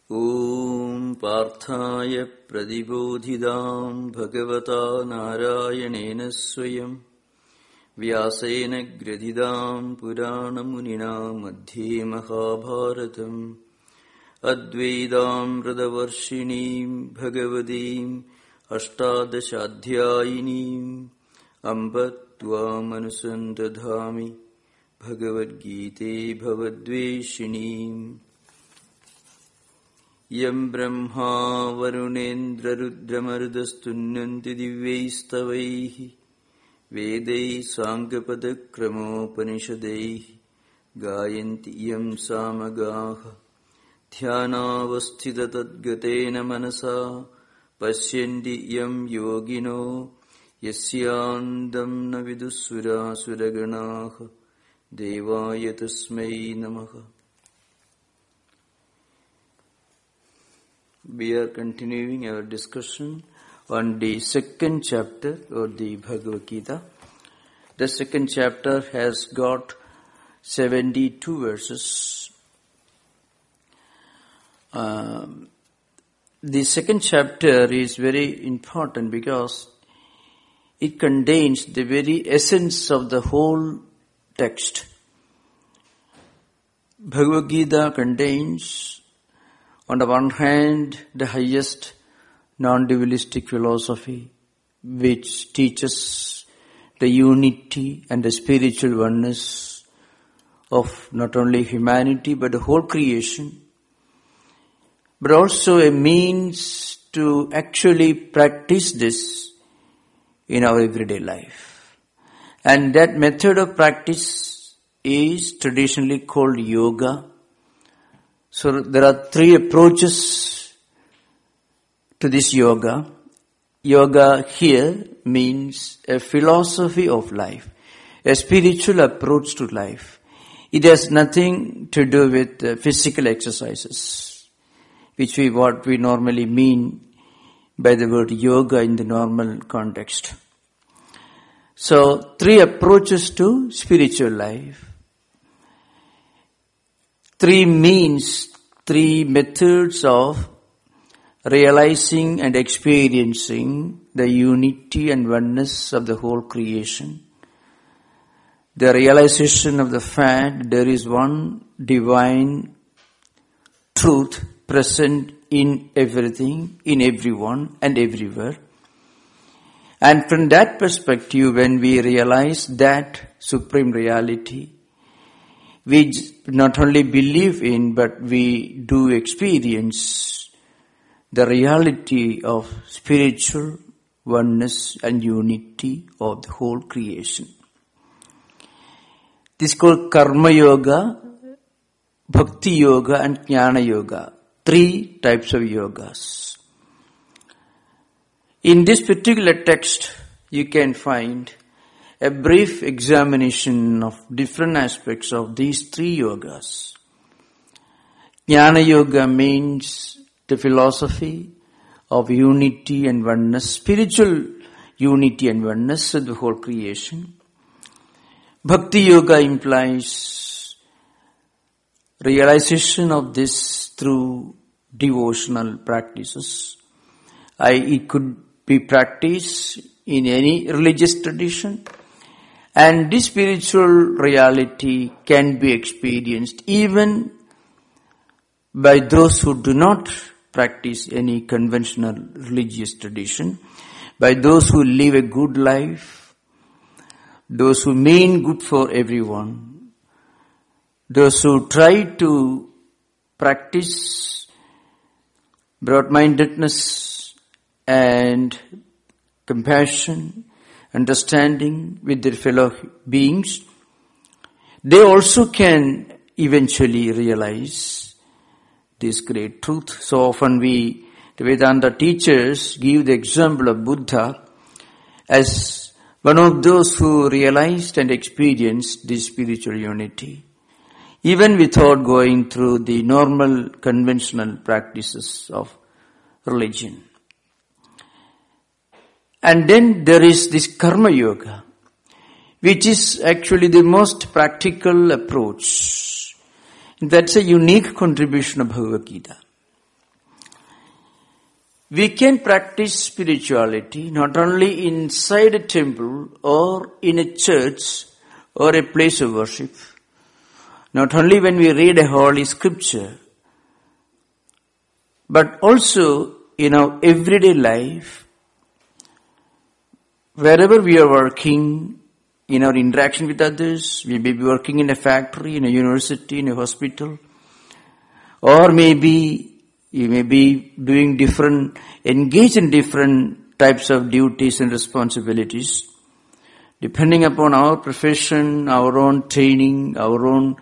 ॐ पार्थाय प्रतिबोधितां भगवता नारायणेन स्वयं व्यासेन ग्रथितां पुराणमुनिना मध्ये महाभारतम् अद्वैतामृतवर्षिणीं भगवतीम् अष्टादशाध्यायिनीम् अम्ब त्वामनुसन्दधामि भगवद्गीते भवद्वेषिणीम् यं ब्रह्मा वरुणेन्द्ररुद्रमरुतस्तुन्यन्ति दिव्यैस्तवैः वेदैः साङ्गपदक्रमोपनिषदैः गायन्ति यं सामगाः ध्यानावस्थिततद्गतेन मनसा पश्यन्ति यं योगिनो यस्यान्तं न विदुःसुरासुरगणाः देवाय तस्मै नमः. We are continuing our discussion on the second chapter of the Bhagavad Gita. The second chapter has got 72 verses. The second chapter is very important because it contains the very essence of the whole text. Bhagavad Gita contains, on the one hand, the highest non-dualistic philosophy, which teaches the unity and the spiritual oneness of not only humanity but the whole creation, but also a means to actually practice this in our everyday life. And that method of practice is traditionally called yoga. So there are three approaches to this yoga. Yoga here means a philosophy of life, a spiritual approach to life. It has nothing to do with physical exercises, which what we normally mean by the word yoga in the normal context. So three approaches to spiritual life. Three methods of realizing and experiencing the unity and oneness of the whole creation. The realization of the fact there is one divine truth present in everything, in everyone and everywhere. And from that perspective, when we realize that supreme reality, we not only believe in, but we do experience the reality of spiritual oneness and unity of the whole creation. This is called Karma Yoga, Bhakti Yoga and Jnana Yoga. Three types of yogas. In this particular text, you can find a brief examination of different aspects of these three yogas. Jnana Yoga means the philosophy of unity and oneness, spiritual unity and oneness of the whole creation. Bhakti Yoga implies realization of this through devotional practices. It could be practiced in any religious tradition. And this spiritual reality can be experienced even by those who do not practice any conventional religious tradition, by those who live a good life, those who mean good for everyone, those who try to practice broad-mindedness and compassion, understanding with their fellow beings. They also can eventually realize this great truth. So often the Vedanta teachers give the example of Buddha as one of those who realized and experienced this spiritual unity, even without going through the normal conventional practices of religion. And then there is this Karma Yoga, which is actually the most practical approach. That's a unique contribution of Bhagavad Gita. We can practice spirituality not only inside a temple or in a church or a place of worship, not only when we read a holy scripture, but also in our everyday life, wherever we are working, in our interaction with others. We may be working in a factory, in a university, in a hospital, or maybe you may be engaged in different types of duties and responsibilities, depending upon our profession, our own training, our own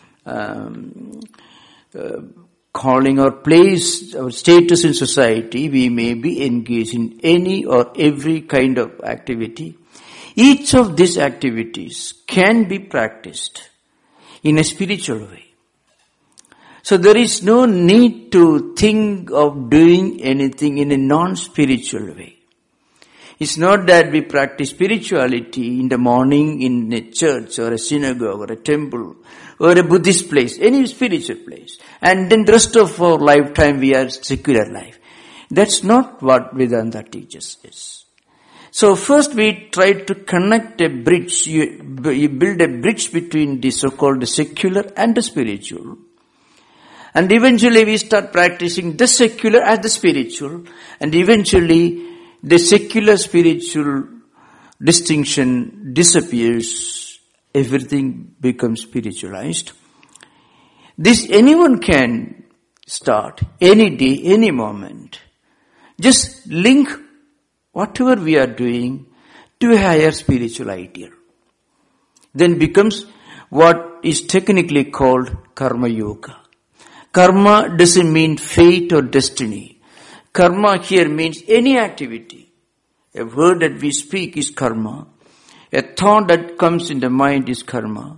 calling or place, our status in society. We may be engaged in any or every kind of activity. Each of these activities can be practiced in a spiritual way. So there is no need to think of doing anything in a non-spiritual way. It's not that we practice spirituality in the morning in a church or a synagogue or a temple or a Buddhist place, any spiritual place. And then the rest of our lifetime we are secular life. That's not what Vedanta teaches us. So first we try to connect a bridge, you build a bridge between the so-called secular and the spiritual. And eventually we start practicing the secular as the spiritual, and eventually the secular spiritual distinction disappears. Everything becomes spiritualized. This anyone can start any day, any moment. Just link whatever we are doing to a higher spiritual ideal. Then becomes what is technically called karma yoga. Karma doesn't mean fate or destiny. Karma here means any activity. A word that we speak is karma. A thought that comes in the mind is karma.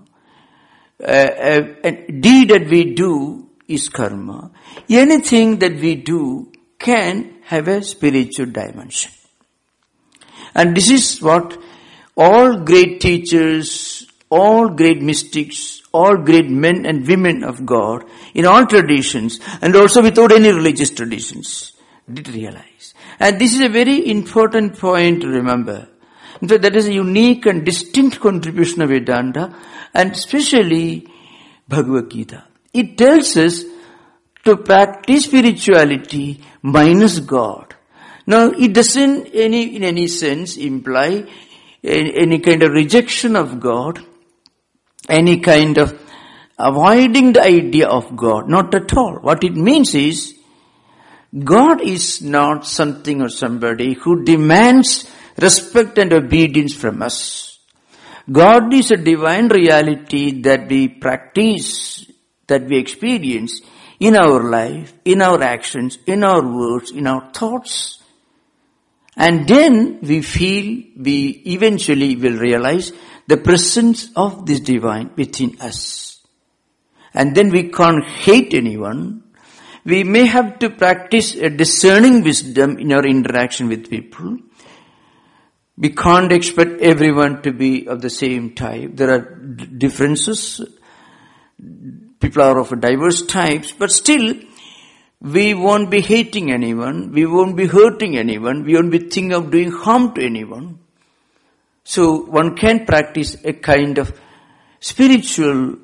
A deed that we do is karma. Anything that we do can have a spiritual dimension. And this is what all great teachers, all great mystics, all great men and women of God in all traditions and also without any religious traditions did realize. And this is a very important point to remember. In fact, that is a unique and distinct contribution of Vedanta, and especially Bhagavad Gita. It tells us to practice spirituality minus God. Now, it doesn't in any sense imply any kind of rejection of God, any kind of avoiding the idea of God. Not at all. What it means is, God is not something or somebody who demands respect and obedience from us. God is a divine reality that we practice, that we experience in our life, in our actions, in our words, in our thoughts. And then we eventually will realize the presence of this divine within us. And then we can't hate anyone. We may have to practice a discerning wisdom in our interaction with people. We can't expect everyone to be of the same type. There are differences. People are of diverse types, but still, we won't be hating anyone. We won't be hurting anyone. We won't be thinking of doing harm to anyone. So one can practice a kind of spiritual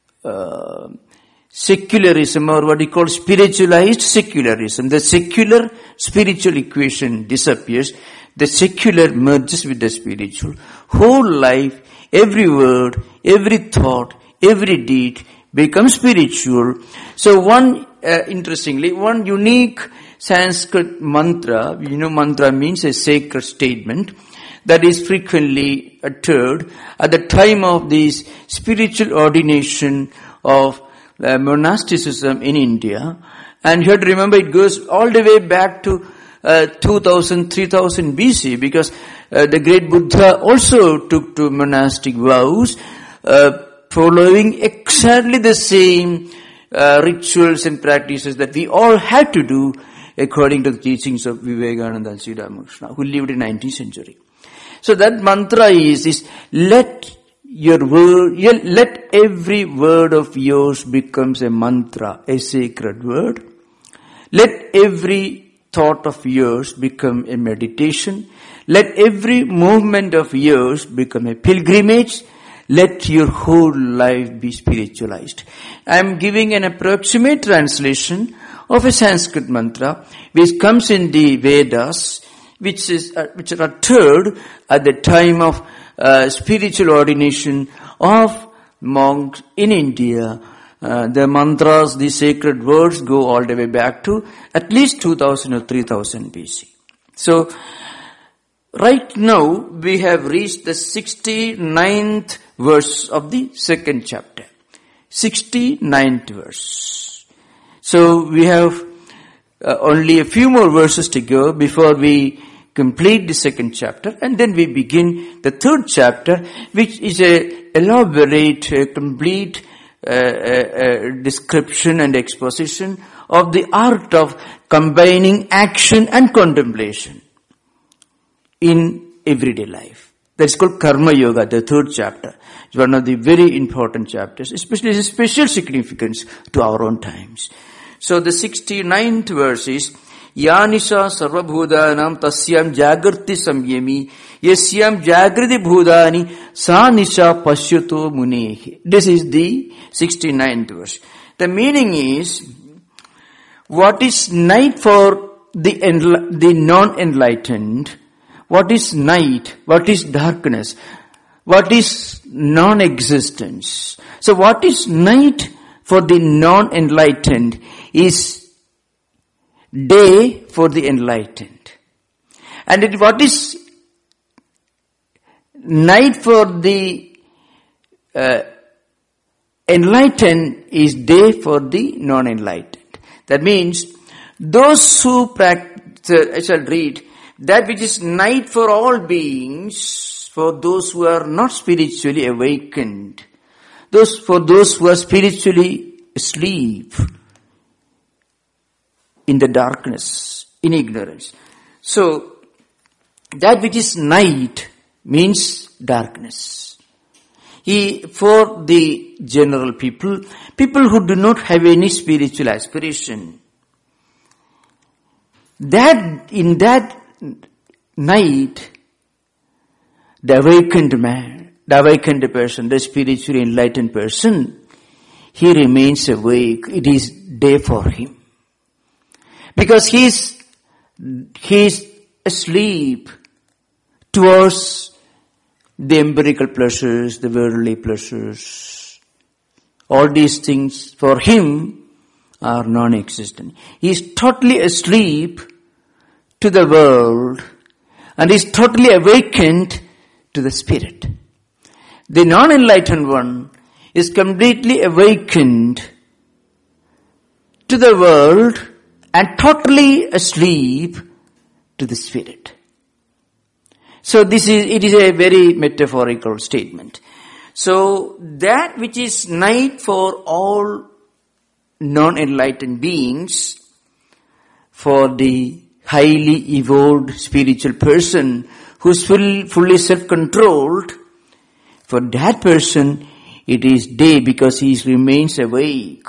secularism, or what we call spiritualized secularism. The secular spiritual equation disappears. The secular merges with the spiritual. Whole life, every word, every thought, every deed becomes spiritual. So interestingly, one unique Sanskrit mantra, mantra means a sacred statement, that is frequently uttered at the time of this spiritual ordination of monasticism in India. And you have to remember, it goes all the way back to 2000, 3000 BC, because the great Buddha also took to monastic vows, following exactly the same rituals and practices that we all had to do according to the teachings of Vivekananda and Sri Ramakrishna, who lived in 19th century. So that mantra is let every word of yours becomes a mantra, a sacred word. Let every thought of yours become a meditation. Let every movement of yours become a pilgrimage. Let your whole life be spiritualized. I am giving an approximate translation of a Sanskrit mantra which comes in the Vedas, which are uttered at the time of spiritual ordination of monks in India. The mantras, the sacred words go all the way back to at least 2000 or 3000 BC. So, right now we have reached the 69th verse of the second chapter. 69th verse. So we have only a few more verses to go before we complete the second chapter, and then we begin the third chapter, which is a elaborate, complete description and exposition of the art of combining action and contemplation in everyday life. That's called Karma Yoga, the third chapter. It's one of the very important chapters, especially its special significance to our own times. So the 69th verse is, Yanisha sarvabhudanam tasyam jagrati samyami yasyam jagrati bhudani sa nisha pasyuto munehi. This is the 69th verse. The meaning is, what is night for the non-enlightened? What is night? What is darkness? What is non-existence? So what is night for the non-enlightened is day for the enlightened. And what is night for the enlightened is day for the non-enlightened. That means those who practice, I shall read, that which is night for all beings, for those who are not spiritually awakened, for those who are spiritually asleep in the darkness, in ignorance. So, that which is night means darkness. For the general people who do not have any spiritual aspiration, that in that night, the awakened man, the awakened person, the spiritually enlightened person, he remains awake. It is day for him. Because he is asleep towards the empirical pleasures, the worldly pleasures. All these things for him are non-existent. He is totally asleep to the world and is totally awakened to the spirit. The non-enlightened one is completely awakened to the world and totally asleep to the spirit. So it is a very metaphorical statement. So that which is night for all non-enlightened beings, for the highly evolved spiritual person who's fully self-controlled, for that person it is day because he remains awake.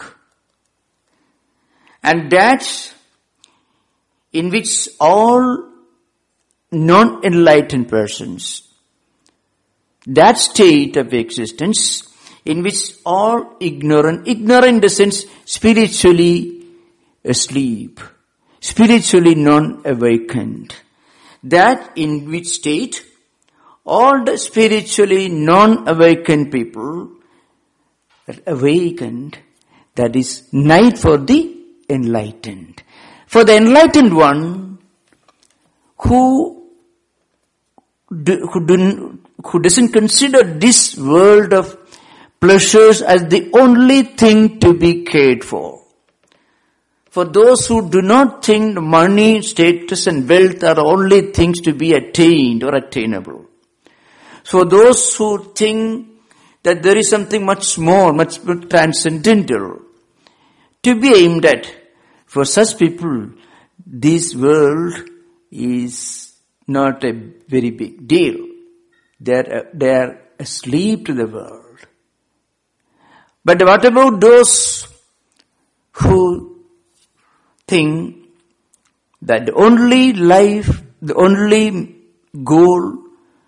And that's in which all non-enlightened persons, that state of existence in which all ignorant in the sense spiritually asleep, spiritually non-awakened, that in which state all the spiritually non-awakened people are awakened, that is night for the enlightened. For the enlightened one who doesn't consider this world of pleasures as the only thing to be cared for. For those who do not think money, status and wealth are only things to be attained or attainable. For those who think that there is something much more, much more transcendental to be aimed at, for such people, this world is not a very big deal. They are asleep to the world. But what about those who think that the only life, the only goal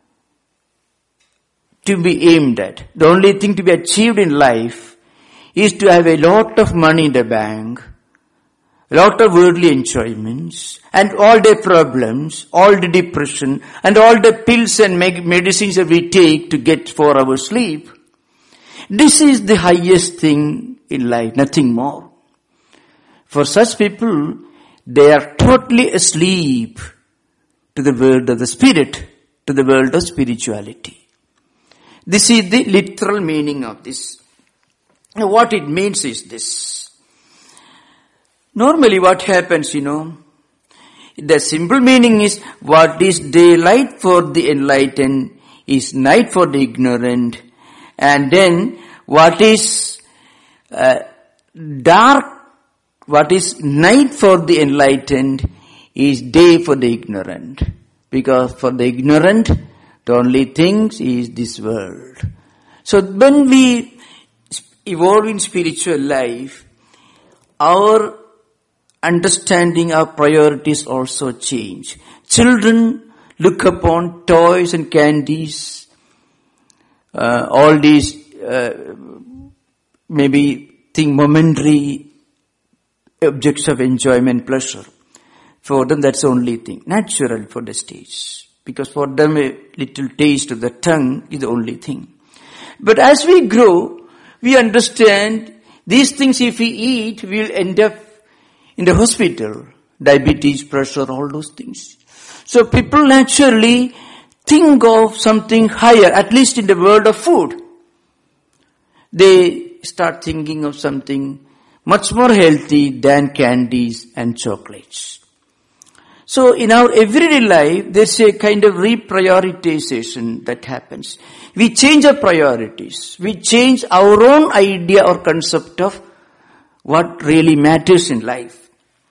to be aimed at, the only thing to be achieved in life is to have a lot of money in the bank, a lot of worldly enjoyments, and all the problems, all the depression, and all the pills and medicines that we take to get 4 hours sleep. This is the highest thing in life, nothing more. For such people, they are totally asleep to the world of the spirit, to the world of spirituality. This is the literal meaning of this. Now, what it means is this. Normally what happens, the simple meaning is what is daylight for the enlightened is night for the ignorant. And then what is dark, what is night for the enlightened is day for the ignorant. Because for the ignorant, the only thing is this world. So when we evolve in spiritual life, our understanding, our priorities also change. Children look upon toys and candies, all these maybe think momentary objects of enjoyment, pleasure. For them that's the only thing, natural for the stage. Because for them a little taste of the tongue is the only thing. But as we grow, we understand these things if we eat, we will end up in the hospital. Diabetes, pressure, all those things. So people naturally think of something higher, at least in the world of food. They start thinking of something much more healthy than candies and chocolates. So in our everyday life, there's a kind of reprioritization that happens. We change our priorities. We change our own idea or concept of what really matters in life.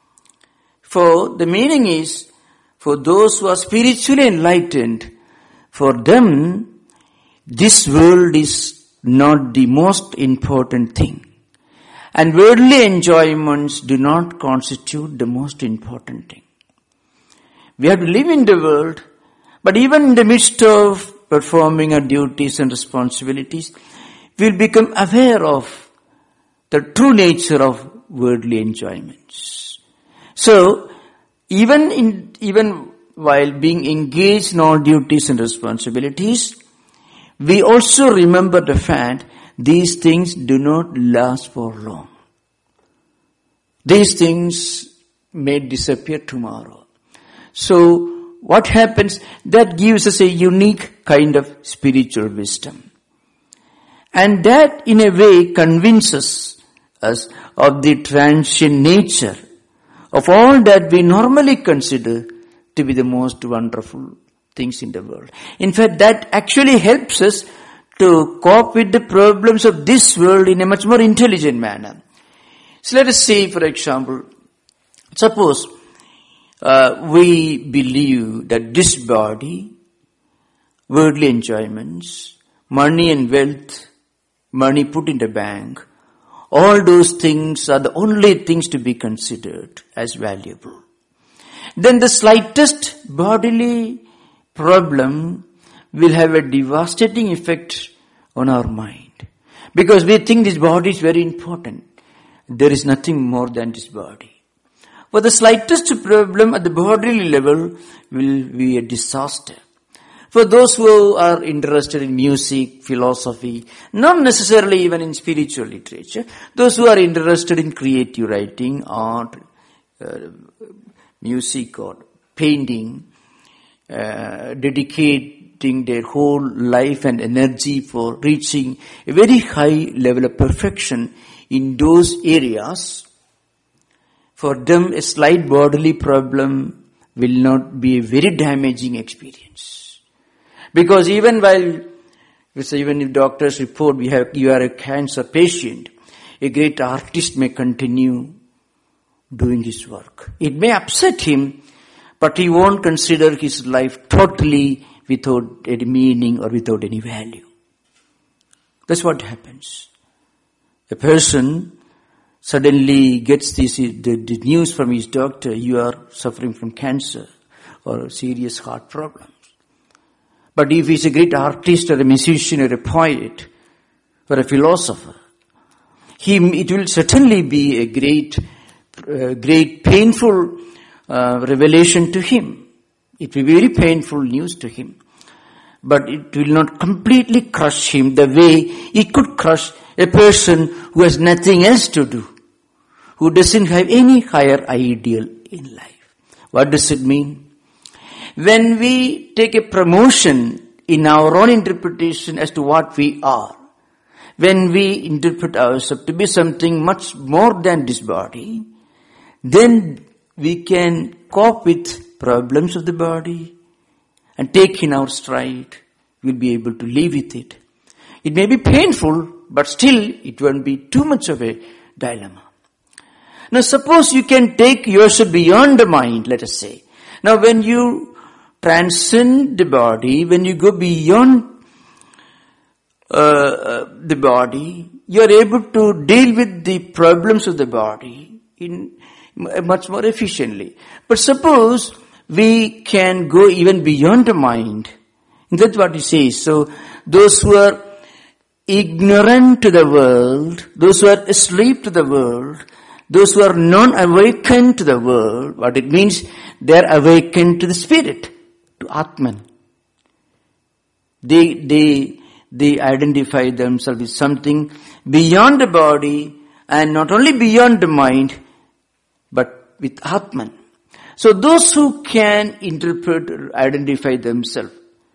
For the meaning is, for those who are spiritually enlightened, for them, this world is not the most important thing. And worldly enjoyments do not constitute the most important thing. We have to live in the world, but even in the midst of performing our duties and responsibilities, we'll become aware of the true nature of worldly enjoyments. So, even while being engaged in all duties and responsibilities, we also remember the fact these things do not last for long. These things may disappear tomorrow. So, what happens? That gives us a unique kind of spiritual wisdom. And that in a way convinces us of the transient nature of all that we normally consider to be the most wonderful things in the world. In fact, that actually helps us to cope with the problems of this world in a much more intelligent manner. So let us say, for example, suppose we believe that this body, worldly enjoyments, money and wealth, money put in the bank, all those things are the only things to be considered as valuable. Then the slightest bodily problem will have a devastating effect on our mind. Because we think this body is very important. There is nothing more than this body. For the slightest problem at the bodily level will be a disaster. For those who are interested in music, philosophy, not necessarily even in spiritual literature, those who are interested in creative writing, art, music or painting, dedicating their whole life and energy for reaching a very high level of perfection in those areas, for them a slight bodily problem will not be a very damaging experience. Because even if doctors report you are a cancer patient, a great artist may continue doing his work. It may upset him, but he won't consider his life totally without any meaning or without any value. That's what happens. A person suddenly gets the news from his doctor, you are suffering from cancer or serious heart problems. But if he's a great artist or a musician or a poet or a philosopher, it will certainly be a great painful revelation to him. It will be very painful news to him. But it will not completely crush him the way it could crush a person who has nothing else to do, who doesn't have any higher ideal in life. What does it mean? When we take a promotion in our own interpretation as to what we are, when we interpret ourselves to be something much more than this body, then we can cope with problems of the body and take in our stride. We'll be able to live with it. It may be painful, but still it won't be too much of a dilemma. Now suppose you can take yourself beyond the mind, let us say. Now when you transcend the body, when you go beyond the body, you are able to deal with the problems of the body in much more efficiently. But suppose we can go even beyond the mind. That's what he says. So those who are ignorant to the world, those who are asleep to the world, those who are non-awakened to the world, what it means, they are awakened to the spirit, to Atman. They identify themselves with something beyond the body, and not only beyond the mind, but with Atman. So those who can interpret or identify themselves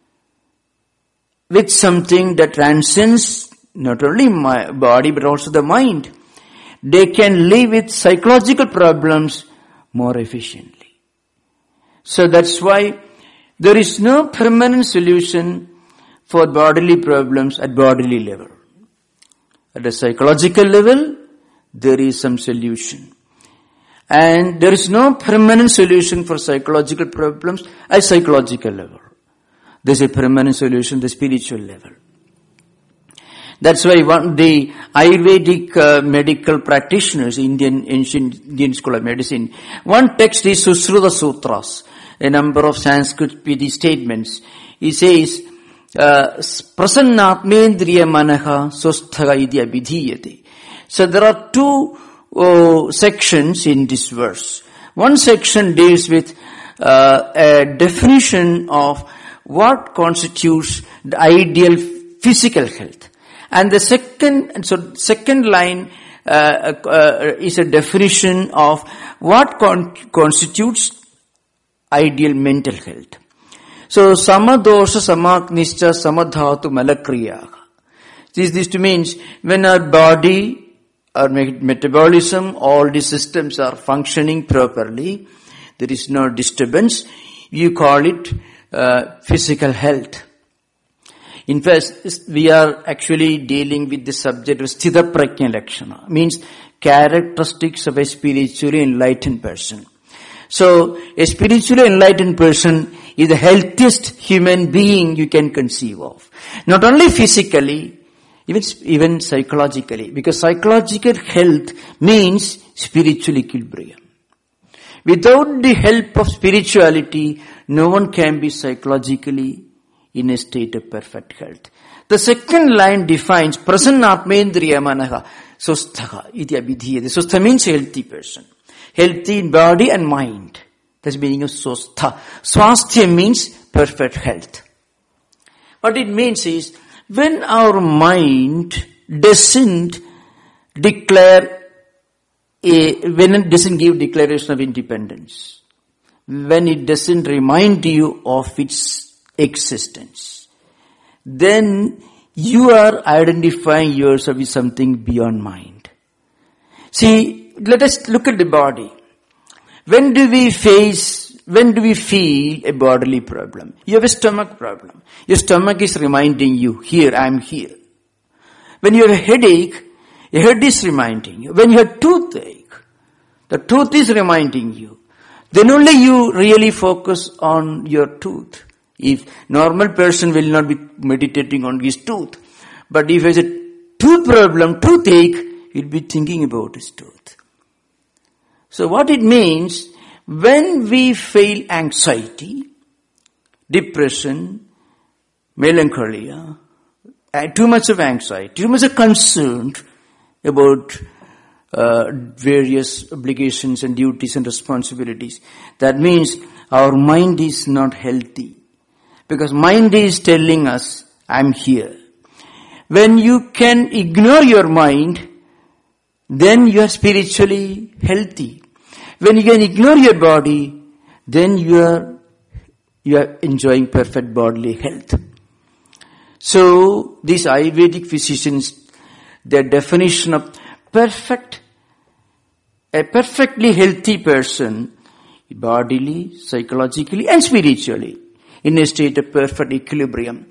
with something that transcends not only my body but also the mind, they can live with psychological problems more efficiently. So that's why there is no permanent solution for bodily problems at bodily level. At a psychological level, there is some solution. And there is no permanent solution for psychological problems at psychological level. There is a permanent solution at the spiritual level. That's why the Ayurvedic medical practitioners, ancient Indian school of medicine, one text is Susruta Sutras, a number of Sanskrit Piti statements. He says, Prasannatmendriya manaha sosthaga idya vidhiyate. So there are two sections in this verse. One section deals with a definition of what constitutes the ideal physical health. And the second line is a definition of what constitutes ideal mental health. So samadosha samaknischa samadhatu malakriyaha. This means when our body, our metabolism, all the systems are functioning properly, there is no disturbance, you call it physical health. In fact, we are actually dealing with the subject of Sthita Prajna Lakshana, means characteristics of a spiritually enlightened person. So, a spiritually enlightened person is the healthiest human being you can conceive of. Not only physically, even psychologically, because psychological health means spiritual equilibrium. Without the help of spirituality, no one can be psychologically in a state of perfect health. The second line defines prasannatmendriya manaha sosthaha iti abhidhiyate. Sostha means healthy person. Healthy in body and mind. That's the meaning of sostha. Swasthya means perfect health. What it means is, when our mind doesn't declare when it doesn't give declaration of independence, when it doesn't remind you of its existence, then you are identifying yourself with something beyond mind. See, let us look at the body. When do we feel a bodily problem? You have a stomach problem. Your stomach is reminding you, here, I am here. When you have a headache, your head is reminding you. When you have toothache, the tooth is reminding you. Then only you really focus on your tooth. If normal person will not be meditating on his tooth. But if there's a tooth problem, toothache, he'll be thinking about his truth. So what it means, when we feel anxiety, depression, melancholia, too much of anxiety, too much of concern about various obligations and duties and responsibilities, that means our mind is not healthy. Because mind is telling us, I'm here. When you can ignore your mind, then you are spiritually healthy. When you can ignore your body, then you are enjoying perfect bodily health. So, these Ayurvedic physicians, their definition of a perfectly healthy person, bodily, psychologically, and spiritually, in a state of perfect equilibrium.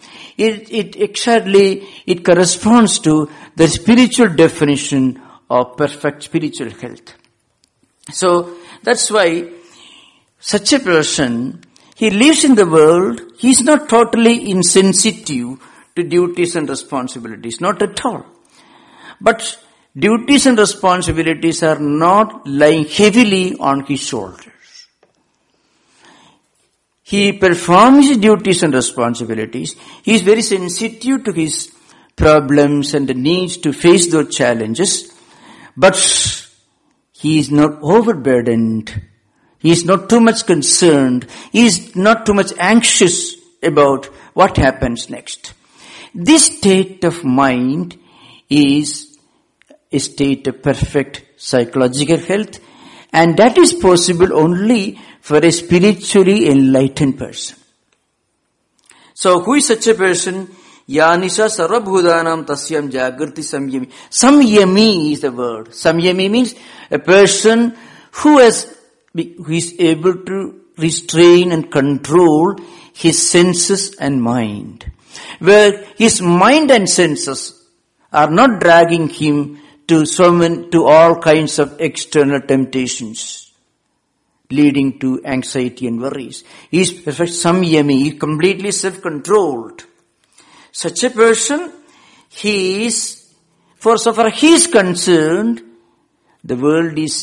It corresponds to the spiritual definition of perfect spiritual health. So, that's why such a person, he lives in the world, he is not totally insensitive to duties and responsibilities, not at all. But duties and responsibilities are not lying heavily on his shoulders. He performs his duties and responsibilities. He is very sensitive to his problems and the needs to face those challenges. But he is not overburdened. He is not too much concerned. He is not too much anxious about what happens next. This state of mind is a state of perfect psychological health, and that is possible only for a spiritually enlightened person. So, who is such a person? Yanisha sarvabhudanam tasyam jagrati samyami. Samyami is the word. Samyami means a person who is able to restrain and control his senses and mind. Where his mind and senses are not dragging him to all kinds of external temptations, leading to anxiety and worries. He is perfect samyami, he is completely self-controlled. Such a person, so far he is concerned, the world is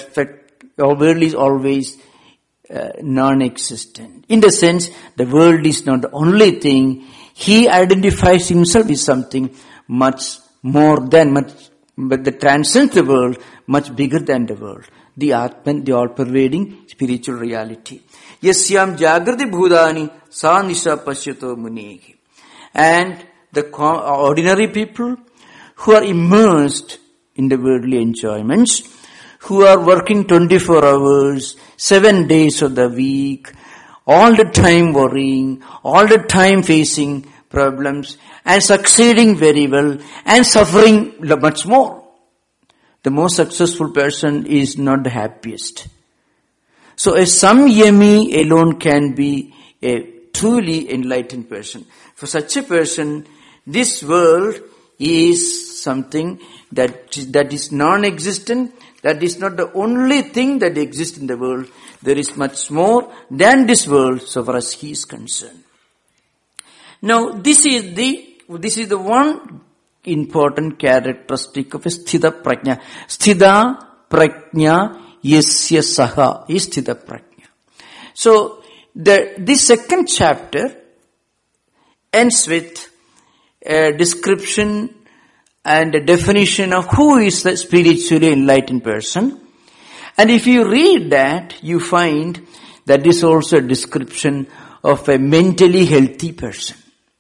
always non-existent. In the sense, the world is not the only thing. He identifies himself with something much more than but that transcends the world, much bigger than the world. The Atman, the all-pervading spiritual reality. Yasyam jagrati bhudani sa nisha pasyato munehi. And the ordinary people who are immersed in the worldly enjoyments, who are working 24 hours, 7 days of the week, all the time worrying, all the time facing problems, and succeeding very well, and suffering much more. The most successful person is not the happiest. So a samyami alone can be a truly enlightened person. For such a person, this world is something that is non-existent. That is not the only thing that exists in the world. There is much more than this world, so far as he is concerned. Now, this is the one important characteristic of a sthita prajna. Sthita prajna yasya saha is sthita prajna. So, this second chapter ends with a description and a definition of who is the spiritually enlightened person. And if you read that, you find that is also a description of a mentally healthy person.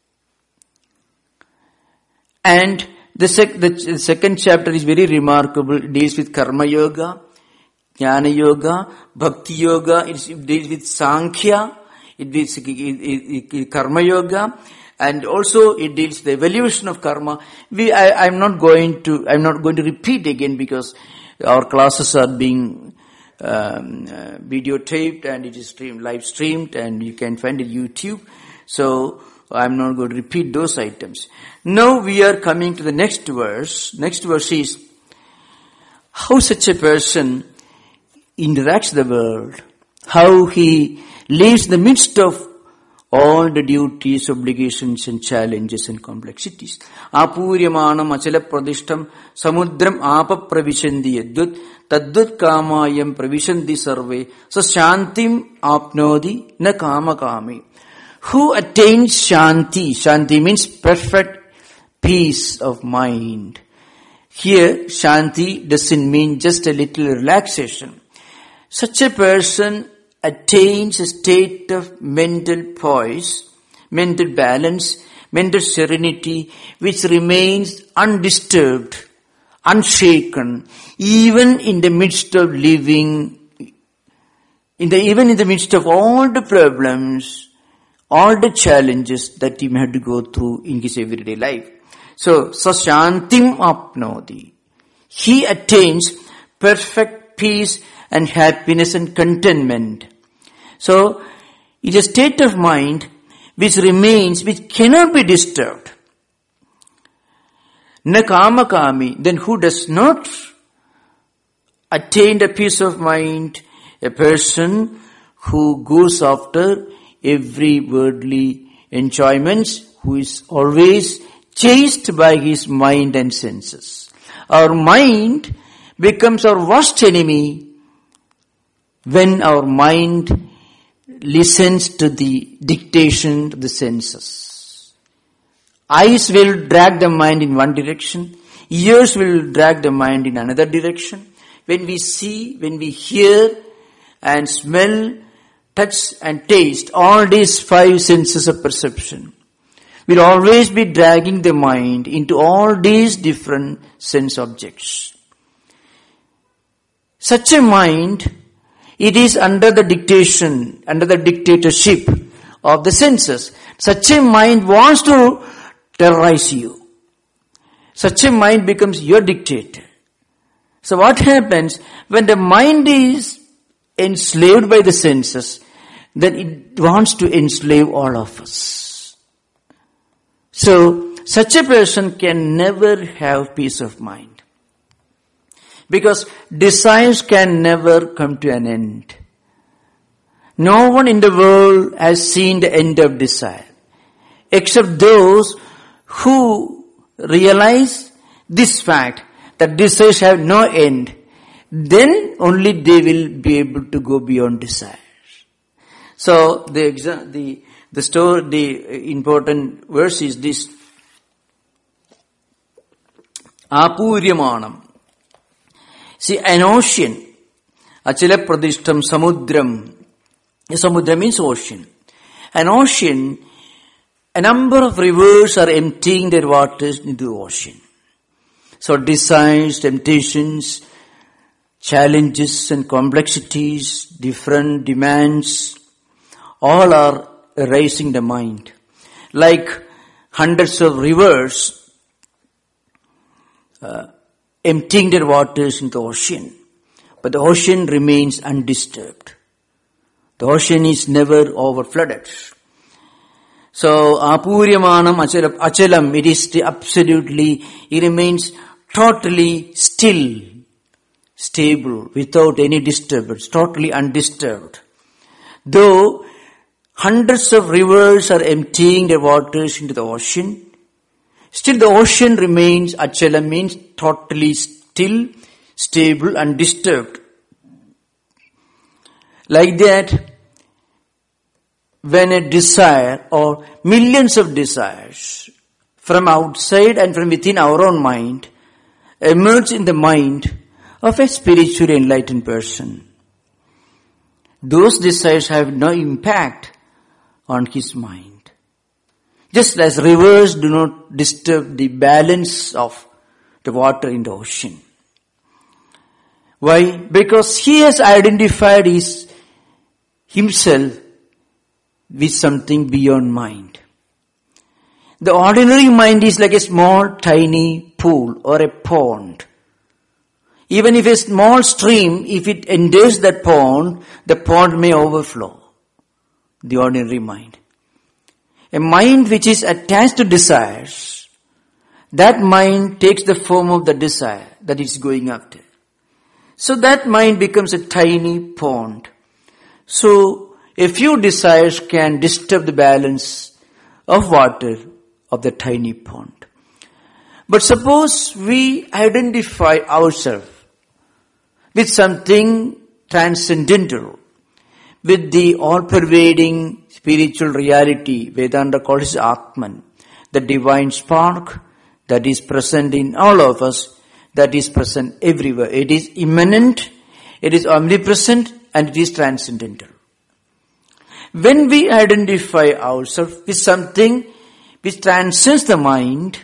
And the second chapter is very remarkable. It deals with karma yoga, jnana yoga, bhakti yoga. It deals with sankhya. It deals with karma yoga. And also it deals with the evolution of karma. I'm not going to repeat again because our classes are being videotaped and it is live streamed and you can find it on YouTube. So I'm not going to repeat those items. Now we are coming to the next verse. Next verse is how such a person interacts with the world, how he lives in the midst of all the duties, obligations and challenges and complexities. Apuryamanam achala pradishtam samudram apa pravishanti yadut taddut kamayam pravishanti sarve sa shantim apnodi na kama kami. Who attains shanti? Shanti means perfect peace of mind. Here, shanti doesn't mean just a little relaxation. Such a person attains a state of mental poise, mental balance, mental serenity, which remains undisturbed, unshaken, even in the midst of living, even in the midst of all the problems, all the challenges that he may have to go through in his everyday life. So, sashantim apnodi. He attains perfect peace and happiness and contentment. So, it is a state of mind which remains, which cannot be disturbed. Na kama kami, then who does not attain the peace of mind? A person who goes after every worldly enjoyments, who is always chased by his mind and senses. Our mind becomes our worst enemy when our mind listens to the dictation of the senses. Eyes will drag the mind in one direction. Ears will drag the mind in another direction. When we see, when we hear and smell, touch and taste, all these five senses of perception will always be dragging the mind into all these different sense objects. Such a mind, it is under the dictation, under the dictatorship of the senses. Such a mind wants to terrorize you. Such a mind becomes your dictator. So what happens when the mind is enslaved by the senses, then it wants to enslave all of us. So such a person can never have peace of mind. Because desires can never come to an end. No one in the world has seen the end of desire, except those who realize this fact, that desires have no end. Then only they will be able to go beyond desire. So the important verse is this: Apuryamanam. See, an ocean, achala pradishtam samudram. Samudra means ocean. An ocean, a number of rivers are emptying their waters into the ocean. So desires, temptations, challenges and complexities, different demands, all are raising the mind. Like hundreds of rivers emptying their waters into the ocean. But the ocean remains undisturbed. The ocean is never overflooded. So, apuryamanam achalam, it is absolutely, it remains totally still, stable, without any disturbance, totally undisturbed. Though hundreds of rivers are emptying their waters into the ocean, still the ocean remains, achalam means totally still, stable, undisturbed. Like that, when a desire or millions of desires from outside and from within our own mind emerge in the mind of a spiritually enlightened person, those desires have no impact on his mind. Just as rivers do not disturb the balance of the water in the ocean. Why? Because he has identified himself with something beyond mind. The ordinary mind is like a small tiny pool or a pond. Even if a small stream, if it enters that pond, the pond may overflow. The ordinary mind. A mind which is attached to desires, that mind takes the form of the desire that it's going after. So that mind becomes a tiny pond. So a few desires can disturb the balance of water of the tiny pond. But suppose we identify ourselves with something transcendental, with the all-pervading spiritual reality, Vedanta calls it Atman, the divine spark that is present in all of us, that is present everywhere. It is immanent, it is omnipresent, and it is transcendental. When we identify ourselves with something which transcends the mind,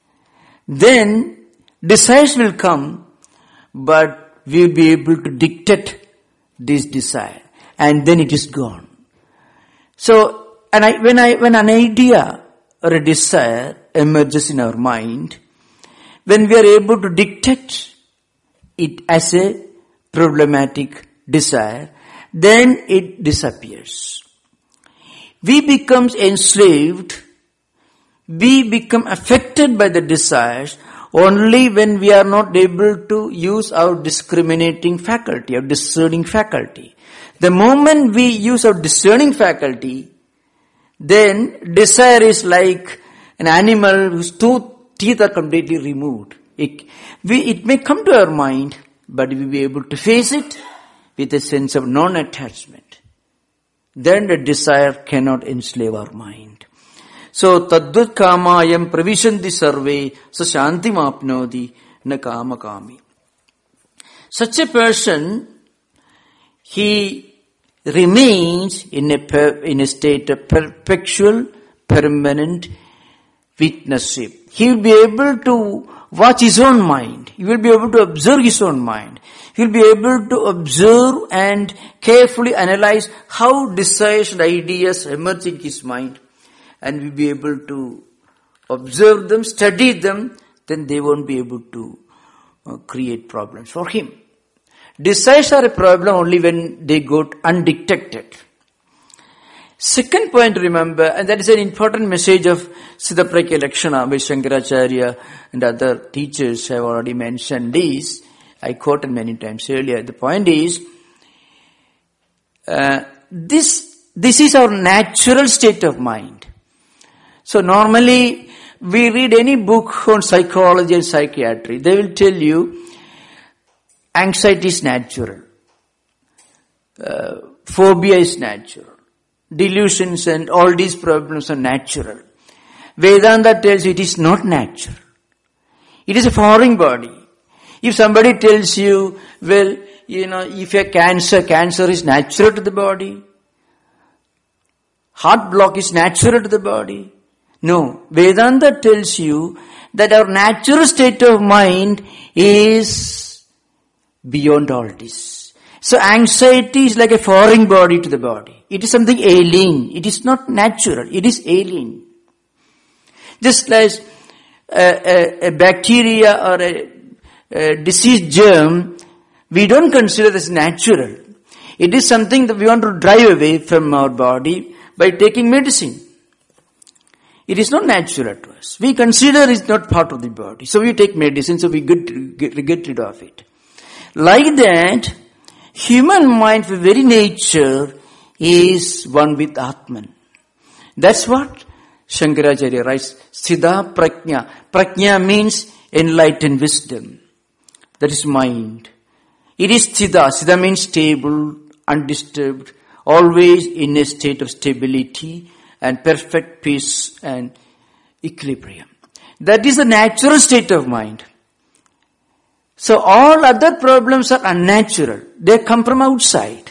then desires will come, but we will be able to dictate this desire, and then it is gone. So, when an idea or a desire emerges in our mind, when we are able to dictate it as a problematic desire, then it disappears. We become enslaved, we become affected by the desires only when we are not able to use our discriminating faculty, our discerning faculty. The moment we use our discerning faculty, then desire is like an animal whose teeth are completely removed. It may come to our mind, but we will be able to face it with a sense of non-attachment. Then the desire cannot enslave our mind. So, taddvat kamayam pravishanti sarve sa shantim apnoti na kama kami. Such a person, he remains in a state of perpetual, permanent witnessship. He will be able to watch his own mind. He will be able to observe his own mind. He will be able to observe and carefully analyze how desires and ideas emerge in his mind. And will be able to observe them, study them, then they won't be able to create problems for him. Desires are a problem only when they go undetected. Second point to remember, and that is an important message of Siddhapragya Lakshana, which Shankaracharya and other teachers have already mentioned this. I quoted many times earlier. The point is, this is our natural state of mind. So normally, we read any book on psychology and psychiatry, they will tell you, anxiety is natural. Phobia is natural. Delusions and all these problems are natural. Vedanta tells you it is not natural. It is a foreign body. If somebody tells you, well, if you have cancer is natural to the body. Heart block is natural to the body. No, Vedanta tells you that our natural state of mind is beyond all this. So anxiety is like a foreign body to the body. It is something alien. It is not natural. It is alien. Just like a bacteria or a disease germ, we don't consider this natural. It is something that we want to drive away from our body by taking medicine. It is not natural to us. We consider it's not part of the body. So we take medicine, so we get rid of it. Like that, human mind by very nature is one with Atman. That's what Shankaracharya writes, Siddha Prajna. Prajna means enlightened wisdom. That is mind. It is Siddha. Siddha means stable, undisturbed, always in a state of stability and perfect peace and equilibrium. That is the natural state of mind. So all other problems are unnatural. They come from outside.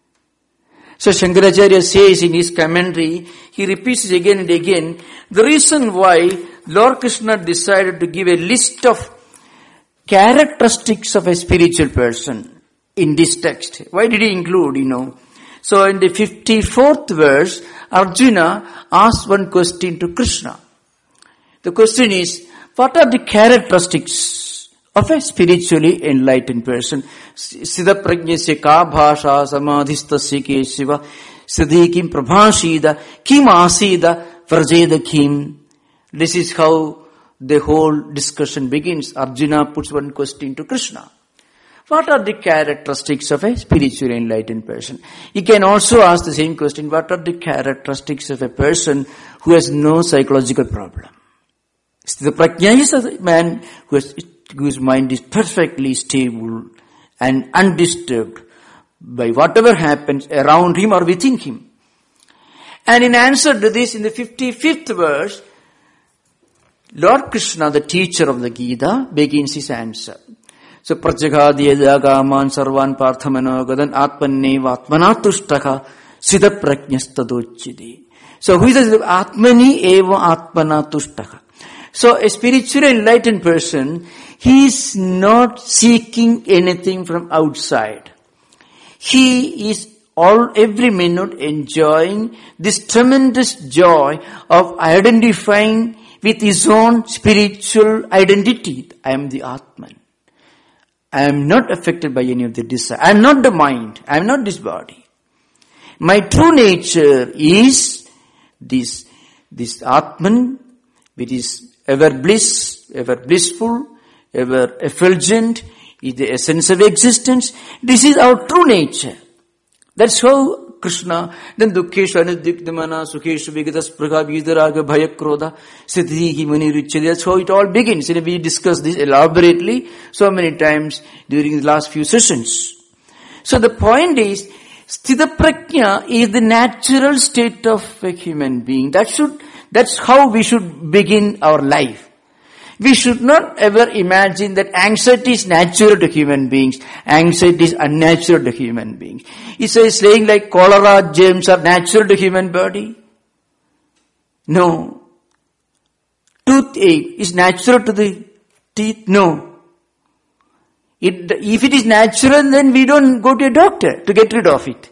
So Shankaracharya says in his commentary, he repeats it again and again, the reason why Lord Krishna decided to give a list of characteristics of a spiritual person in this text. Why did he include, So in the 54th verse, Arjuna asked one question to Krishna. The question is, what are the characteristics of a spiritually enlightened person? Siddha prajnasya ka bhasha samadhistasya keshiva siddhi kim prabhashida kim asida vrajeda kim. This is how the whole discussion begins. Arjuna puts one question to Krishna. What are the characteristics of a spiritually enlightened person? You can also ask the same question, what are the characteristics of a person who has no psychological problem? Sthitaprajna is a man whose mind is perfectly stable and undisturbed by whatever happens around him or within him. And in answer to this, in the 55th verse, Lord Krishna, the teacher of the Gita, begins his answer. So, Prajaghadi yadagaman sarvan parthamanogadan atmaneva atmanatushtaha siddhaprajnastadochidi. So, who is the atmani eva atmanatushtaha? So, a spiritually enlightened person, he is not seeking anything from outside. He is every minute enjoying this tremendous joy of identifying with his own spiritual identity. I am the Atman. I am not affected by any of the desire. I am not the mind. I am not this body. My true nature is this Atman, which is ever blissful, ever effulgent, is the essence of existence. This is our true nature. That's how Krishna, then Dukkeshu Anudikdamana, Sukheshu Vigadasprakha Vidaraga Bhayakrodha, Siddhi Muni Richadi. That's how it all begins. And we discussed this elaborately so many times during the last few sessions. So the point is, Sthitaprajna is the natural state of a human being. That's how we should begin our life. We should not ever imagine that anxiety is natural to human beings. Anxiety is unnatural to human beings. It's saying like cholera, germs are natural to human body. No. Toothache is natural to the teeth. No. If it is natural, then we don't go to a doctor to get rid of it.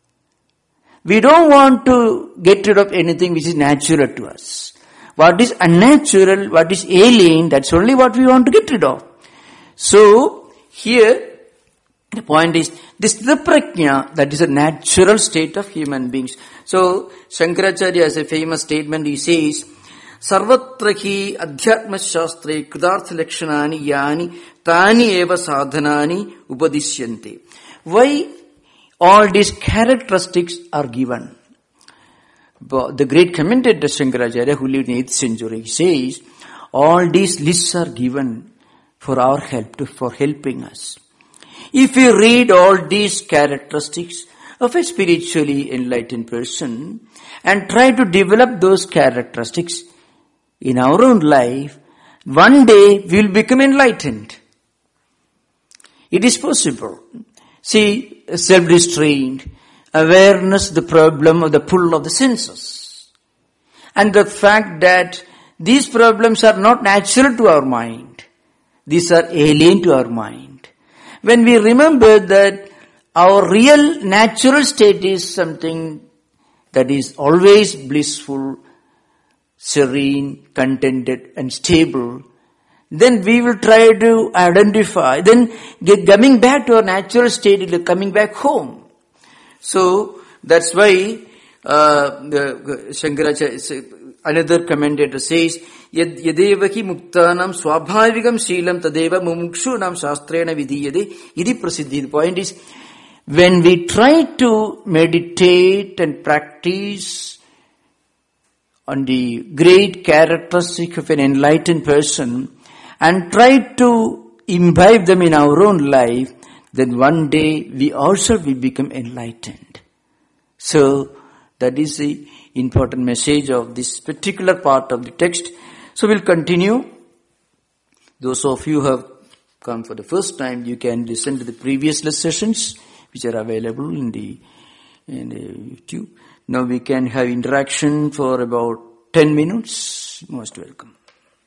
We don't want to get rid of anything which is natural to us. What is unnatural, what is alien, that's only what we want to get rid of. So, here, the point is, this is the prajna, that is a natural state of human beings. So, Shankaracharya has a famous statement, he says, Sarvatra hi adhyatma shastre kridartha lakshanani yani tani eva sadhanani upadishyante. Why all these characteristics are given? The great commentator Shankaracharya, who lived in 8th century, says, all these lists are given for our help, for helping us. If we read all these characteristics of a spiritually enlightened person and try to develop those characteristics in our own life, one day we will become enlightened. It is possible. See, self-restraint, awareness, the problem of the pull of the senses. And the fact that these problems are not natural to our mind. These are alien to our mind. When we remember that our real natural state is something that is always blissful, serene, contented and stable, then we will try to identify, then coming back to our natural state is coming back home. So, that's why the Shankaracharya, another commentator says, Yadeva hi muktanam swabhavigam sheelam tadeva mumukshunam shastrena vidiyade idi prasiddhi. The point is, when we try to meditate and practice on the great characteristic of an enlightened person and try to imbibe them in our own life, then one day we also will become enlightened. So, that is the important message of this particular part of the text. So, we'll continue. Those of you who have come for the first time, you can listen to the previous sessions which are available in the YouTube. Now we can have interaction for about 10 minutes. Most welcome.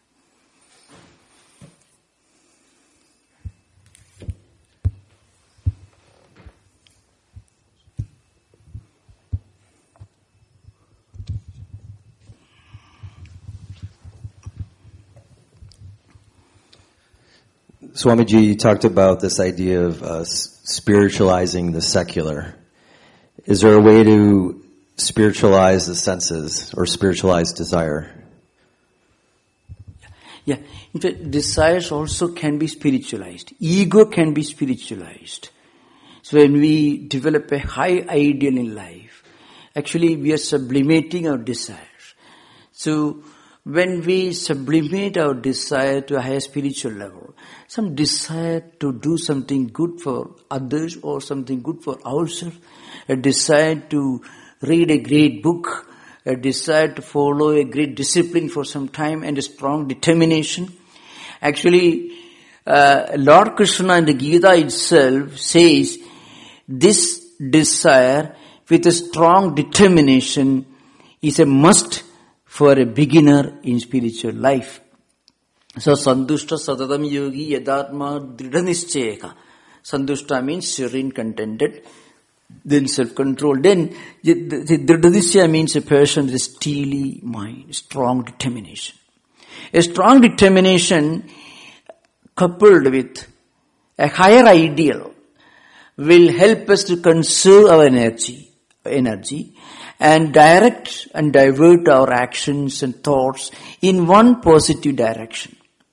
Swamiji, you talked about this idea of spiritualizing the secular. Is there a way to spiritualize the senses or spiritualize desire? Yeah, in fact, desires also can be spiritualized. Ego can be spiritualized. So when we develop a high ideal in life, actually we are sublimating our desires. So when we sublimate our desire to a higher spiritual level, some desire to do something good for others or something good for ourselves, a desire to read a great book, a desire to follow a great discipline for some time and a strong determination. Actually, Lord Krishna in the Gita itself says this desire with a strong determination is a must for a beginner in spiritual life. So, Santushta Satatam Yogi Yadatma Dridhanischeka. Santushta means serene, contented, then self-control. Then, Dridhanischaya means a person with a steely mind, strong determination. A strong determination coupled with a higher ideal will help us to conserve our energy and direct and divert our actions and thoughts in one positive direction.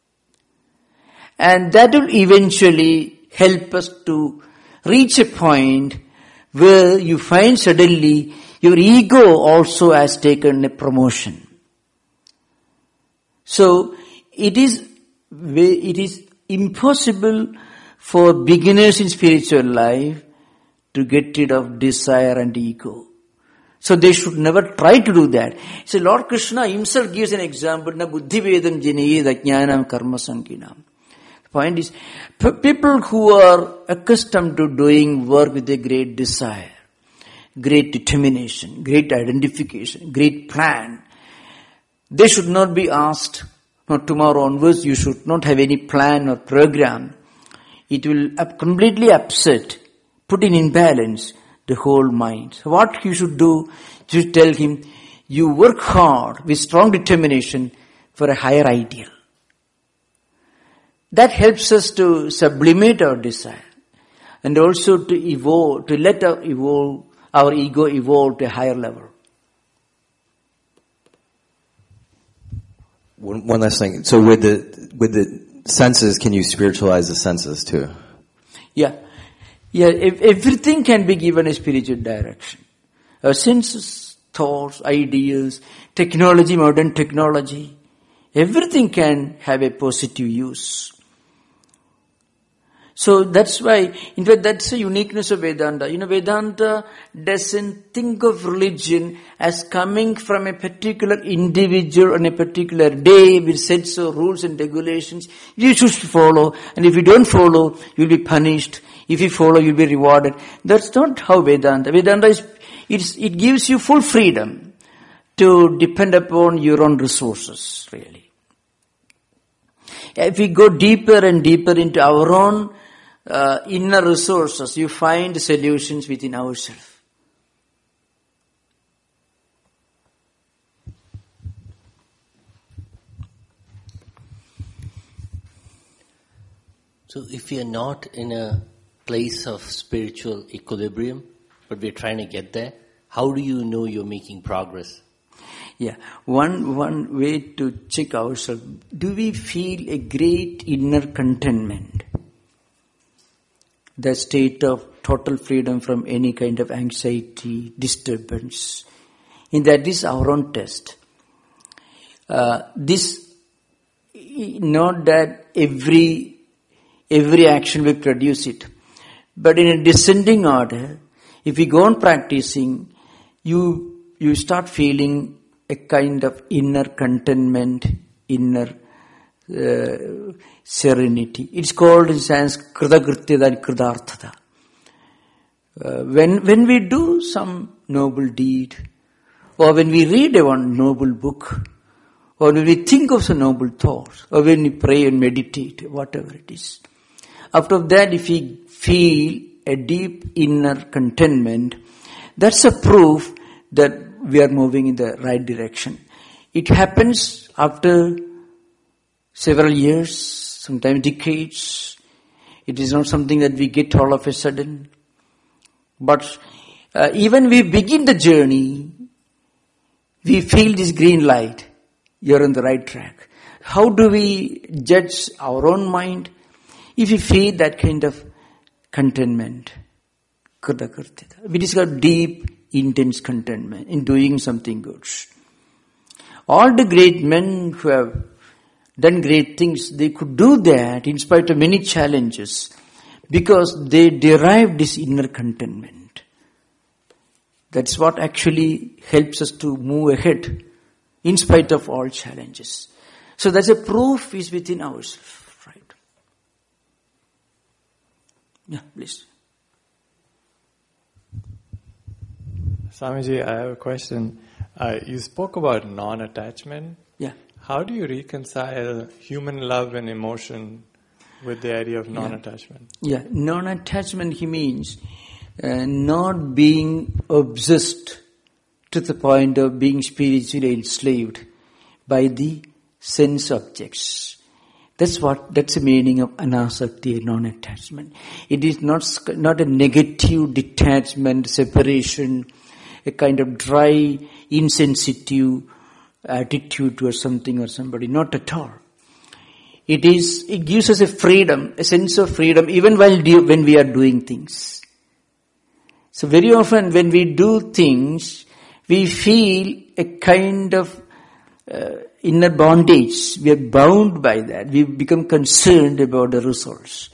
And that will eventually help us to reach a point where you find suddenly your ego also has taken a promotion. So it is impossible for beginners in spiritual life to get rid of desire and ego. So they should never try to do that. So Lord Krishna himself gives an example, na buddhi vedam jinayed ajnanam karma sankinam. The point is, people who are accustomed to doing work with a great desire, great determination, great identification, great plan, they should not be asked, not tomorrow onwards, you should not have any plan or program. It will completely upset, put in imbalance the whole mind. So what you should do, you should tell him, you work hard with strong determination for a higher ideal. That helps us to sublimate our desire and also to evolve, to let our ego evolve to a higher level. One last thing. So with the senses, can you spiritualize the senses too? Yeah. Everything can be given a spiritual direction. Our senses, thoughts, ideas, technology, modern technology, everything can have a positive use. So that's why, in fact, that's the uniqueness of Vedanta. Vedanta doesn't think of religion as coming from a particular individual on a particular day with sets of rules and regulations. You should follow, and if you don't follow, you'll be punished. If you follow, you'll be rewarded. That's not how Vedanta. Vedanta it gives you full freedom to depend upon your own resources, really. If we go deeper and deeper into our own inner resources, you find solutions within ourselves. So if we are not in a place of spiritual equilibrium, but we're trying to get there, how do you know you're making progress? Yeah, one way to check ourselves, do we feel a great inner contentment? The state of total freedom from any kind of anxiety, disturbance. And that is our own test. This, not that every action will produce it. But in a descending order, if we go on practicing, you start feeling a kind of inner contentment, inner serenity. It's called in science kridakrityada and kridarthata. When we do some noble deed, or when we read one noble book, or when we think of some noble thoughts, or when we pray and meditate, whatever it is, after that if we feel a deep inner contentment, that's a proof that we are moving in the right direction. It happens after several years, sometimes decades. It is not something that we get all of a sudden. But even we begin the journey, we feel this green light. You're on the right track. How do we judge our own mind? If we feel that kind of contentment, we describe deep, intense contentment in doing something good. All the great men who have done great things, they could do that in spite of many challenges because they derived this inner contentment. That's what actually helps us to move ahead in spite of all challenges. So that's a proof is within ourselves, right? Yeah, please. Swamiji, I have a question. You spoke about non-attachment. Yeah. How do you reconcile human love and emotion with the idea of non-attachment? Yeah, non-attachment, he means not being obsessed to the point of being spiritually enslaved by the sense objects. That's the meaning of anasakti, non-attachment. It is not a negative detachment, separation, a kind of dry, insensitive attitude towards something or somebody. Not at all. It gives us a freedom, a sense of freedom, even when we are doing things. So very often when we do things, we feel a kind of inner bondage. We are bound by that. We become concerned about the results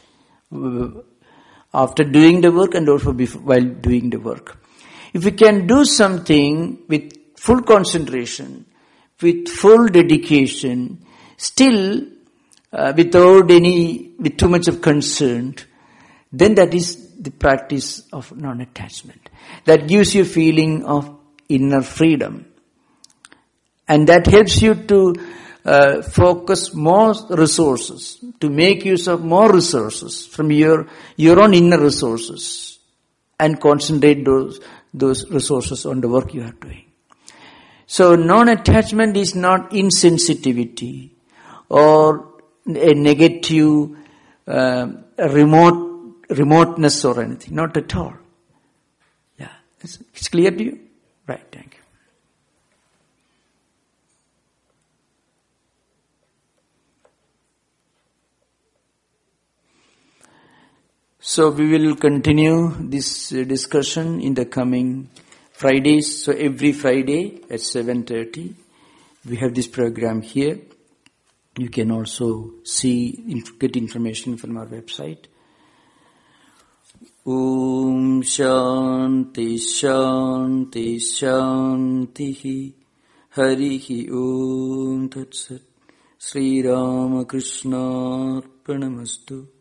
after doing the work and also while doing the work. If we can do something with full concentration, with full dedication, still with too much of concern, then that is the practice of non-attachment. That gives you a feeling of inner freedom. And that helps you to focus more resources, to make use of more resources from your own inner resources and concentrate those resources on the work you are doing. So non-attachment is not insensitivity or a negative remoteness or anything. Not at all. Yeah. It's clear to you? Right, thank you. So we will continue this discussion in the coming Fridays. So every Friday at 7:30, we have this program here. You can also get information from our website. Om Shanti Shanti Shanti Harihi Om Tat Sat Sri Rama Krishna Arpanamastu.